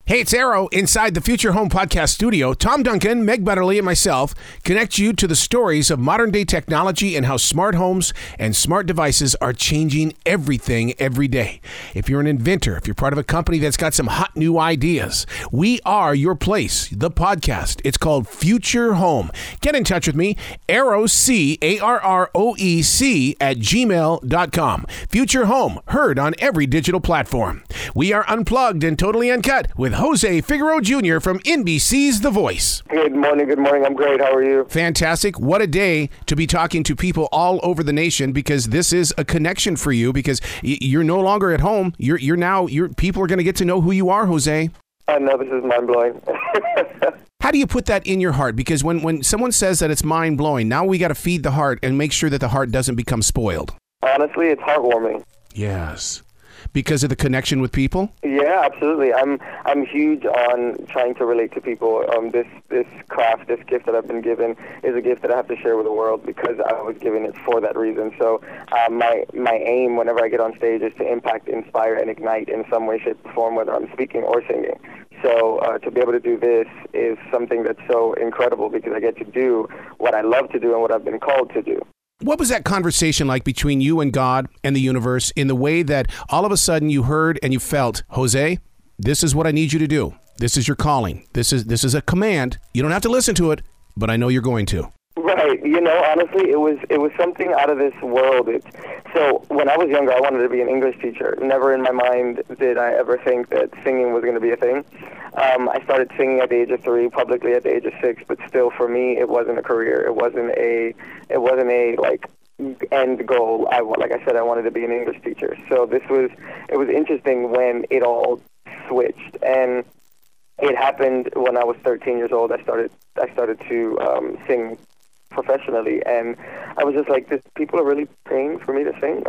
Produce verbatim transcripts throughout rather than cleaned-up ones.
Hey, it's Arrow inside the Future Home Podcast studio. Tom Duncan, Meg Butterly, and myself connect you to the stories of modern-day technology and how smart homes and smart devices are changing everything every day. If you're an inventor, if you're part of a company that's got some hot new ideas, we are your place, the podcast. It's called Future Home. Get in touch with me, Arrow, C A R R O E C, at gmail dot com. Future Home, heard on every digital platform. We are unplugged and totally uncut with Jose Figueroa Junior from N B C's The Voice. Good morning, good morning. I'm great. How are you? Fantastic. What a day to be talking to people all over the nation, because this is a connection for you, because you're no longer at home. You're you're now, you're, people are going to get to know who you are, Jose. I know, this is mind-blowing. How do you put that in your heart? Because when, when someone says that it's mind-blowing, now we got to feed the heart and make sure that the heart doesn't become spoiled. Honestly, it's heartwarming. Yes. Because of the connection with people? Yeah, absolutely. I'm I'm huge on trying to relate to people. Um, this this craft, this gift that I've been given, is a gift that I have to share with the world because I was given it for that reason. So uh, my my aim whenever I get on stage is to impact, inspire, and ignite in some way, shape, or form, whether I'm speaking or singing. So uh, to be able to do this is something that's so incredible because I get to do what I love to do and what I've been called to do. What was that conversation like between you and God and the universe, in the way that all of a sudden you heard and you felt, Jose, this is what I need you to do. This is your calling. This is this is a command. You don't have to listen to it, but I know you're going to. Right. You know, honestly, it was it was something out of this world. It, so when I was younger, I wanted to be an English teacher. Never in my mind did I ever think that singing was going to be a thing. Um, I started singing at the age of three, publicly at the age of six, but still, for me, it wasn't a career. It wasn't a, it wasn't a like end goal. I like I said, I wanted to be an English teacher. So this was, it was interesting when it all switched, and it happened when I was thirteen years old. I started, I started to um, sing professionally, and I was just like, this, people are really paying for me to sing.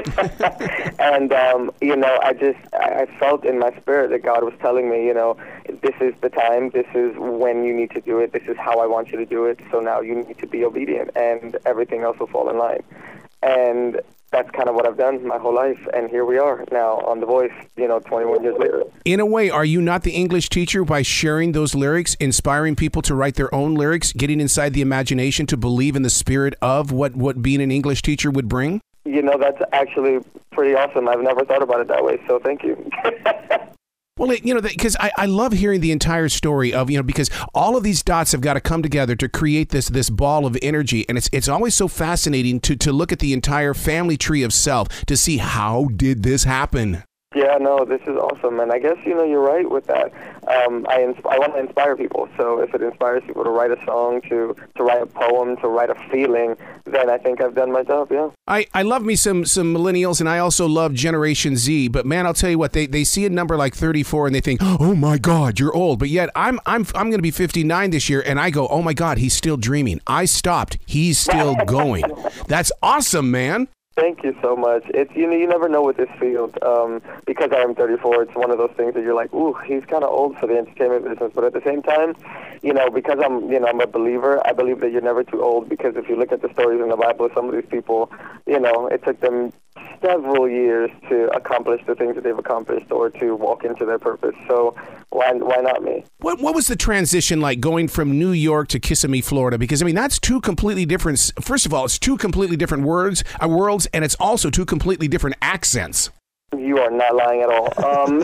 and um, you know, I just I felt in my spirit that God was telling me, you know, this is the time, this is when you need to do it, this is how I want you to do it, so now you need to be obedient and everything else will fall in line. And that's kind of what I've done my whole life, and here we are now on The Voice, you know, twenty-one years later. In a way, are you not the English teacher by sharing those lyrics, inspiring people to write their own lyrics, getting inside the imagination to believe in the spirit of what, what being an English teacher would bring? You know, that's actually pretty awesome. I've never thought about it that way, so thank you. Well, it, you know, because I, I love hearing the entire story of, you know, because all of these dots have got to come together to create this this ball of energy. And it's it's always so fascinating to, to look at the entire family tree of self to see, how did this happen? Yeah, no, this is awesome. And I guess, you know, you're right with that. Um, I, insp- I want to inspire people. So if it inspires people to write a song, to, to write a poem, to write a feeling, then I think I've done my job, yeah. I, I love me some some millennials, and I also love Generation Z. But, man, I'll tell you what, they, they see a number like thirty-four, and they think, oh, my God, you're old. But yet I'm I'm I'm going to be fifty-nine this year, and I go, oh, my God, he's still dreaming. I stopped. He's still going. That's awesome, man. Thank you so much. It's you know you never know with this field. Um, because I am thirty-four, it's one of those things that you're like, ooh, he's kind of old for the entertainment business. But at the same time, you know, because I'm you know I'm a believer, I believe that you're never too old. Because if you look at the stories in the Bible, some of these people, you know, it took them several years to accomplish the things that they've accomplished or to walk into their purpose. So why why not me? What what was the transition like going from New York to Kissimmee, Florida? Because, I mean, that's two completely different, first of all, it's two completely different words, uh, worlds, and it's also two completely different accents. You are not lying at all. Um,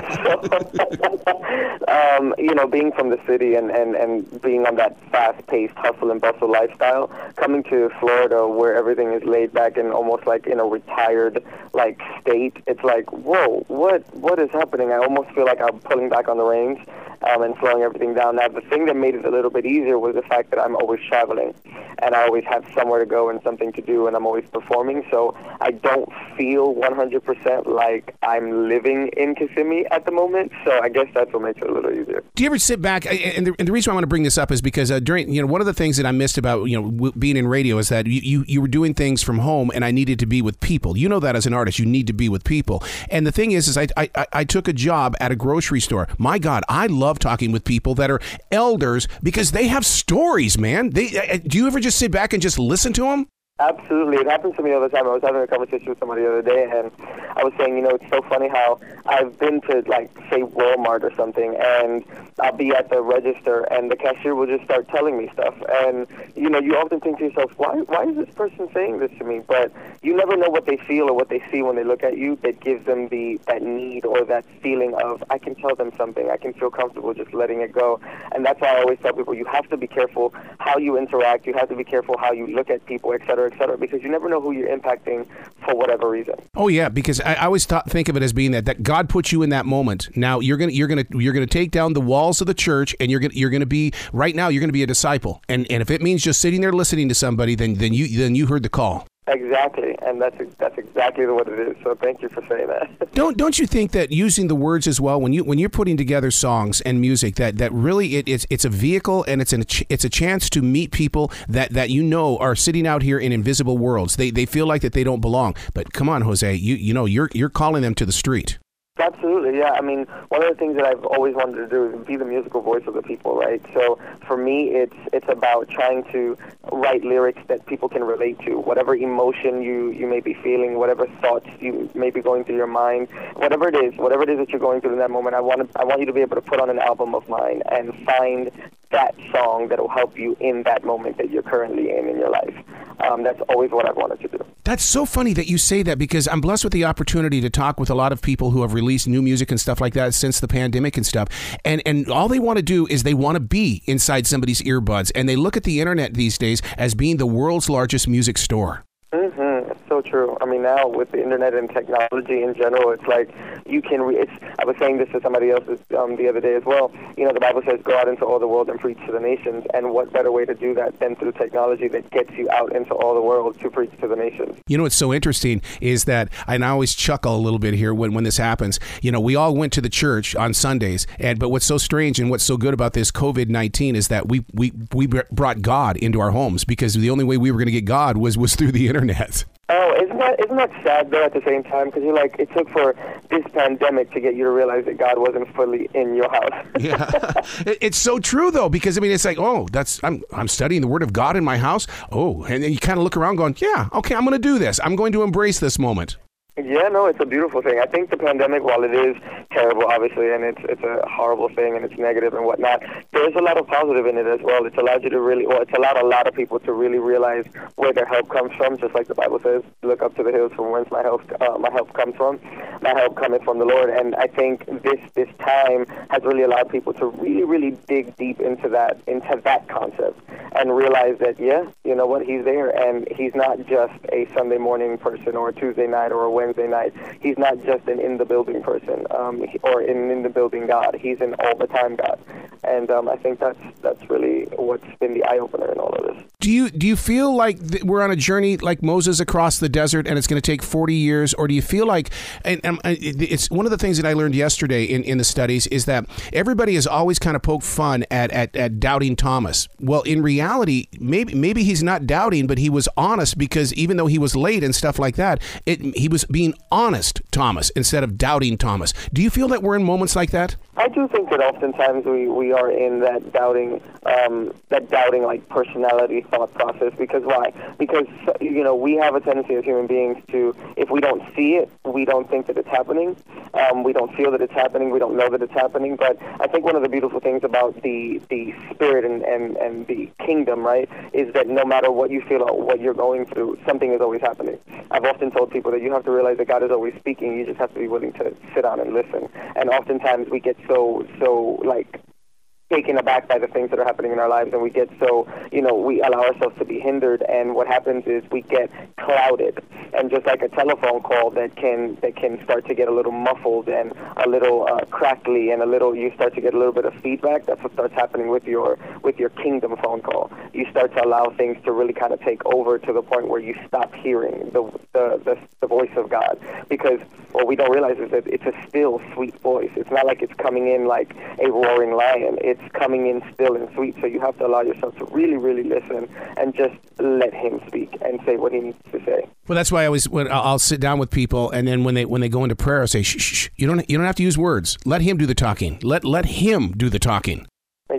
so, um, you know, being from the city and, and, and being on that fast-paced hustle and bustle lifestyle, coming to Florida where everything is laid back and almost like in a retired like state, it's like, whoa, what what is happening? I almost feel like I'm pulling back on the reins um, and slowing everything down. Now, the thing that made it a little bit easier was the fact that I'm always traveling, and I always have somewhere to go and something to do, and I'm always performing, so I don't feel one hundred percent like I'm living in Kissimmee at the moment, so I guess that's what makes it a little easier. Do you ever sit back, and the, and the reason I want to bring this up is because uh, during, you know, one of the things that I missed about, you know, w- being in radio is that you, you, you were doing things from home, and I needed to be with people. You know that as an artist, you need to be with people. And the thing is, is I, I, I took a job at a grocery store. My God, I love talking with people that are elders because they have stories, man. They, do you ever just sit back and just listen to them? Absolutely. It happens to me all the time. I was having a conversation with somebody the other day, and I was saying, you know, it's so funny how I've been to, like, say, Walmart or something, and I'll be at the register, and the cashier will just start telling me stuff. And, you know, you often think to yourself, why why is this person saying this to me? But you never know what they feel or what they see when they look at you that gives them the that need or that feeling of, I can tell them something. I can feel comfortable just letting it go. And that's why I always tell people, you have to be careful how you interact. You have to be careful how you look at people, et cetera, et cetera, because you never know who you're impacting for whatever reason. Oh yeah, because I, I always th- think of it as being that, that God put you in that moment. Now you're gonna you're gonna you're gonna take down the walls of the church, and you're gonna you're gonna be right now you're gonna be a disciple. And and if it means just sitting there listening to somebody, then then you then you heard the call. Exactly, and that's that's exactly what it is. So thank you for saying that. Don't don't you think that using the words as well, when you when you're putting together songs and music, that, that really it, it's it's a vehicle, and it's an it's a chance to meet people that, that you know are sitting out here in invisible worlds. They they feel like that they don't belong. But come on, Jose, you you know you're you're calling them to the street. Absolutely, yeah. I mean, one of the things that I've always wanted to do is be the musical voice of the people, right? So for me, it's it's about trying to write lyrics that people can relate to. Whatever emotion you, you may be feeling, whatever thoughts you may be going through your mind, whatever it is, whatever it is that you're going through in that moment, I want to, I want you to be able to put on an album of mine and find that song that will help you in that moment that you're currently in in your life. Um, that's always what I've wanted to do. That's so funny that you say that, because I'm blessed with the opportunity to talk with a lot of people who have released new music and stuff like that since the pandemic and stuff. And and all they want to do is they want to be inside somebody's earbuds. And they look at the internet these days as being the world's largest music store. Mm-hmm. It's so true. I mean, now with the internet and technology in general, it's like you can. Re- it's, I was saying this to somebody else um, the other day as well. You know, the Bible says, "Go out into all the world and preach to the nations." And what better way to do that than through technology that gets you out into all the world to preach to the nations? You know what's so interesting is that, and I always chuckle a little bit here when, when this happens. You know, we all went to the church on Sundays, and but what's so strange and what's so good about this COVID nineteen is that we we we brought God into our homes, because the only way we were going to get God was was through the internet. Oh, isn't that isn't that sad though at the same time? Because you're like, it took for this pandemic to get you to realize that God wasn't fully in your house. Yeah, it's so true though, because I mean, it's like, oh, that's I'm I'm studying the Word of God in my house. Oh, and then you kind of look around, going, yeah, okay, I'm going to do this. I'm going to embrace this moment. Yeah, no, it's a beautiful thing. I think the pandemic, while it is terrible, obviously, and it's it's a horrible thing, and it's negative and whatnot, there's a lot of positive in it as well. It's allowed you to really, or it's allowed a lot of people to really realize where their help comes from, just like the Bible says, look up to the hills from whence my help, uh, my help comes from. My help cometh from the Lord. And I think this this time has really allowed people to really, really dig deep into that, into that concept, and realize that, yeah, you know what, he's there, and he's not just a Sunday morning person or a Tuesday night or a Wednesday night. He's not just an in-the-building person um, or an in-the-building God. He's an all-the-time God. And um, I think that's that's really what's been the eye-opener in all of this. Do you do you feel like th- we're on a journey like Moses across the desert, and it's going to take forty years? Or do you feel like, and, and it's one of the things that I learned yesterday in, in the studies is that everybody has always kind of poked fun at, at, at doubting Thomas. Well, in reality, maybe maybe he's not doubting, but he was honest, because even though he was late and stuff like that, it, he was being honest Thomas instead of doubting Thomas. Do you feel that we're in moments like that? I do think that oftentimes we, we are in that doubting, um, that doubting like personality thought process. Because why? Because, you know, we have a tendency as human beings to, if we don't see it, we don't think that it's happening. Um, we don't feel that it's happening. We don't know that it's happening. But I think one of the beautiful things about the, the spirit and, and, and the kingdom, right, is that no matter what you feel or what you're going through, something is always happening. I've often told people that you have to realize that God is always speaking. You just have to be willing to sit down and listen. And oftentimes we get so, so like, taken aback by the things that are happening in our lives, and we get so, you know, we allow ourselves to be hindered, and what happens is we get clouded. And just like a telephone call that can that can start to get a little muffled and a little uh, crackly and a little, you start to get a little bit of feedback. That's what starts happening with your with your kingdom phone call. You start to allow things to really kind of take over to the point where you stop hearing the the, the, the voice of God. Because what we don't realize is that it's a still, sweet voice. It's not like it's coming in like a roaring lion. It's coming in still and sweet. So you have to allow yourself to really, really listen and just let him speak and say what he needs to say. Well, that's why I always when I'll sit down with people, and then when they when they go into prayer, I say, shh, shh, you don't you don't have to use words. Let him do the talking. Let let him do the talking.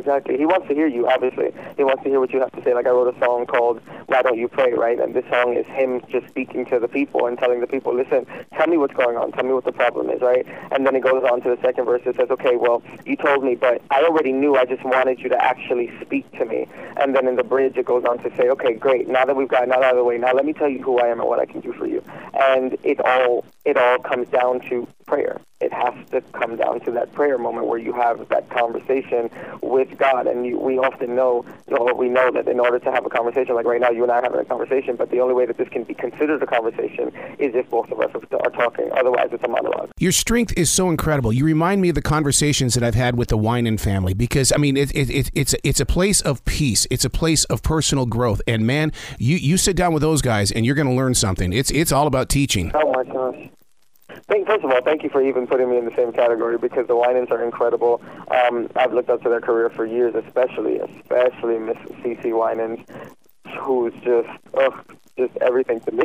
exactly. He wants to hear you, obviously. He wants to hear what you have to say. Like I wrote a song called Why Don't You Pray, right? And this song is him just speaking to the people and telling the people, listen, tell me what's going on. Tell me what the problem is, right? And then it goes on to the second verse. It says, okay, well, you told me, but I already knew. I just wanted you to actually speak to me. And then in the bridge, it goes on to say, okay, great. Now that we've gotten that out of the way, now let me tell you who I am and what I can do for you. And it all it all comes down to prayer. It has to come down to that prayer moment where you have that conversation with God. And you, we often know, you know, we know that in order to have a conversation, like right now, you and I are having a conversation, but the only way that this can be considered a conversation is if both of us are talking. Otherwise, it's a monologue. Your strength is so incredible. You remind me of the conversations that I've had with the Winan family, because, I mean, it, it, it, it's, it's a place of peace. It's a place of personal growth. And, man, you, you sit down with those guys, and you're going to learn something. It's, it's all about teaching. Oh, my gosh. Thank, first of all, thank you for even putting me in the same category, because the Winans are incredible. Um, I've looked up to their career for years, especially, especially Miss C C Winans, who's just, oh, just everything to me.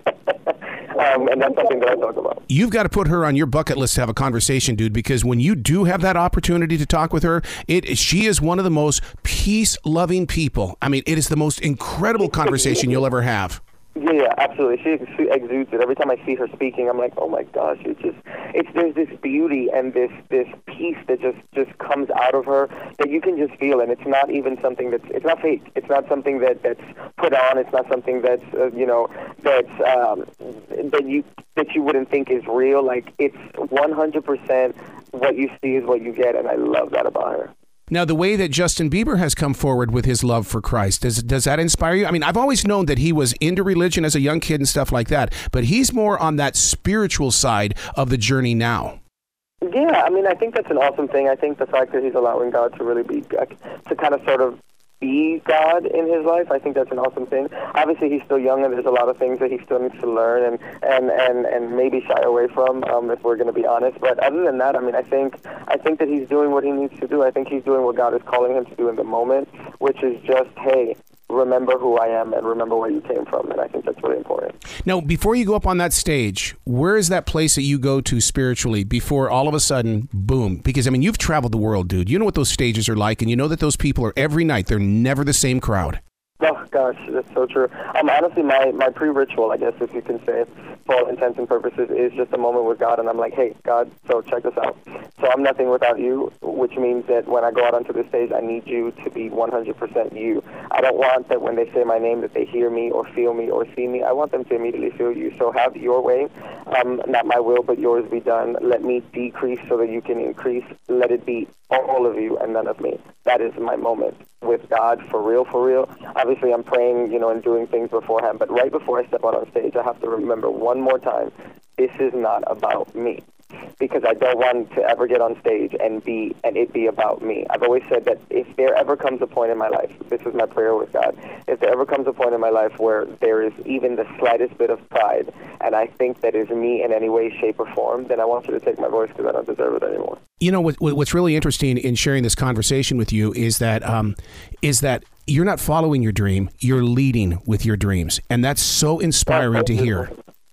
um, and that's something that I talk about. You've got to put her on your bucket list to have a conversation, dude, because when you do have that opportunity to talk with her, it she is one of the most peace-loving people. I mean, it is the most incredible conversation you'll ever have. Yeah, yeah, absolutely. She ex- exudes it. Every time I see her speaking, I'm like, oh my gosh, it's just, it's there's this beauty and this this peace that just just comes out of her that you can just feel, and it's not even something that's, it's not fake. It's not something that that's put on. It's not something that's uh, you know that's um, that you that you wouldn't think is real. Like, it's one hundred percent what you see is what you get, and I love that about her. Now, the way that Justin Bieber has come forward with his love for Christ, does does that inspire you? I mean, I've always known that he was into religion as a young kid and stuff like that, but he's more on that spiritual side of the journey now. Yeah, I mean, I think that's an awesome thing. I think the fact that he's allowing God to really be, to kind of sort of be God in his life, I think that's an awesome thing. Obviously, he's still young, and there's a lot of things that he still needs to learn and and, and, and maybe shy away from, um, if we're going to be honest. But other than that, I mean, I think I think that he's doing what he needs to do. I think he's doing what God is calling him to do in the moment, which is just, hey, remember who I am and remember where you came from. And I think that's really important. Now, before you go up on that stage, where is that place that you go to spiritually before all of a sudden, boom? Because, I mean, you've traveled the world, dude. You know what those stages are like, and you know that those people are every night. They're never the same crowd. Oh, gosh, that's so true. Um, honestly, my, my pre-ritual, I guess, if you can say, for all intents and purposes, is just a moment with God, and I'm like, hey, God, so check this out. So I'm nothing without you, which means that when I go out onto the stage, I need you to be one hundred percent you. I don't want that when they say my name that they hear me or feel me or see me. I want them to immediately feel you. So have your way, um, not my will, but yours be done. Let me decrease so that you can increase. Let it be all of you and none of me. That is my moment with God, for real, for real. Obviously, I'm praying, you know, and doing things beforehand, but right before I step out on stage, I have to remember one more time, this is not about me. Because I don't want to ever get on stage and be and it be about me. I've always said that if there ever comes a point in my life, this is my prayer with God, if there ever comes a point in my life where there is even the slightest bit of pride, and I think that is me in any way, shape, or form, then I want you to take my voice because I don't deserve it anymore. You know, what, what's really interesting in sharing this conversation with you is that um, is that you're not following your dream, you're leading with your dreams. And that's so inspiring that's to hear.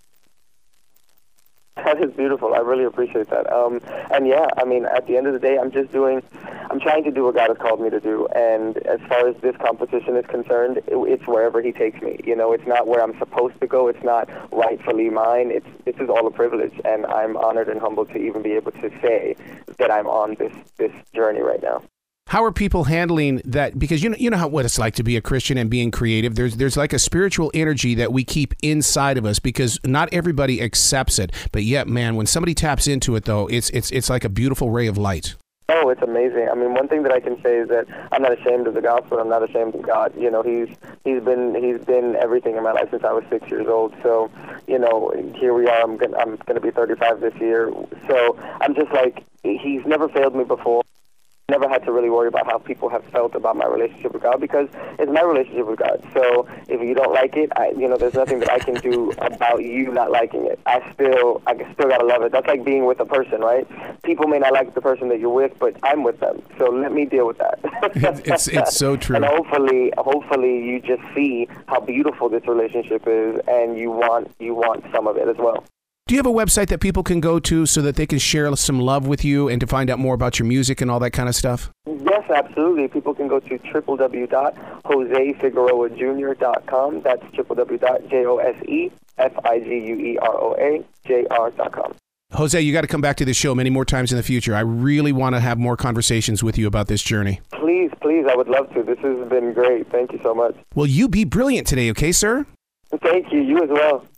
That is beautiful. I really appreciate that. Um, and yeah, I mean, at the end of the day, I'm just doing, I'm trying to do what God has called me to do. And as far as this competition is concerned, it, it's wherever he takes me. You know, it's not where I'm supposed to go. It's not rightfully mine. It's, this is all a privilege. And I'm honored and humbled to even be able to say that I'm on this, this journey right now. How are people handling that? Because you know, you know how what it's like to be a Christian and being creative. There's there's like a spiritual energy that we keep inside of us because not everybody accepts it. But yet, man, when somebody taps into it, though, it's it's it's like a beautiful ray of light. Oh, it's amazing. I mean, one thing that I can say is that I'm not ashamed of the gospel. I'm not ashamed of God. You know, he's he's been he's been everything in my life since I was six years old. So, you know, here we are. I'm gonna, I'm going to be thirty-five this year. So I'm just like, he's never failed me before. Never had to really worry about how people have felt about my relationship with God because it's my relationship with God. So if you don't like it, I, you know, there's nothing that I can do about you not liking it. I still, I still gotta love it. That's like being with a person, right? People may not like the person that you're with, but I'm with them. So let me deal with that. it's it's so true. And hopefully, hopefully you just see how beautiful this relationship is, and you want you want some of it as well. Do you have a website that people can go to so that they can share some love with you and to find out more about your music and all that kind of stuff? Yes, absolutely. People can go to w w w dot jose figueroa junior dot com. That's w w w dot jose F-I-G-U-E-R-O-A J-R dot com. Jose, you got to come back to this show many more times in the future. I really want to have more conversations with you about this journey. Please, please, I would love to. This has been great. Thank you so much. Well, you be brilliant today, okay, sir? Thank you. You as well.